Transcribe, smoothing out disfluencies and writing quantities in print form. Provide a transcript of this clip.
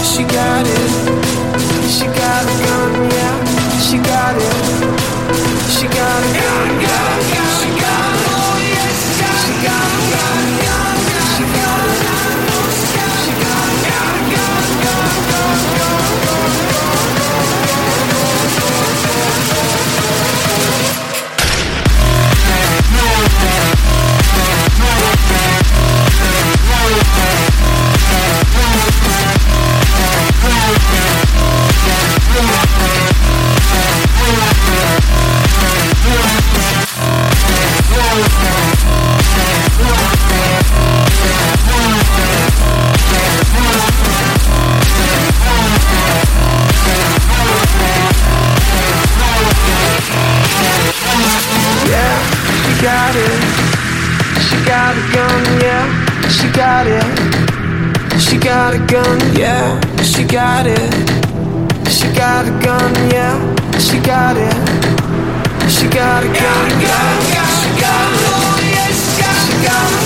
She got it. She got a gun, yeah. She got it. She got a gun, yeah. She got it. She got a gun, yeah. She got it. She got a gun, got it. She got a gun, yeah. She got it. She got a gun, yeah. She got it. She got a gun, yeah. She got it. She got a gun, yeah. She got it. She got it.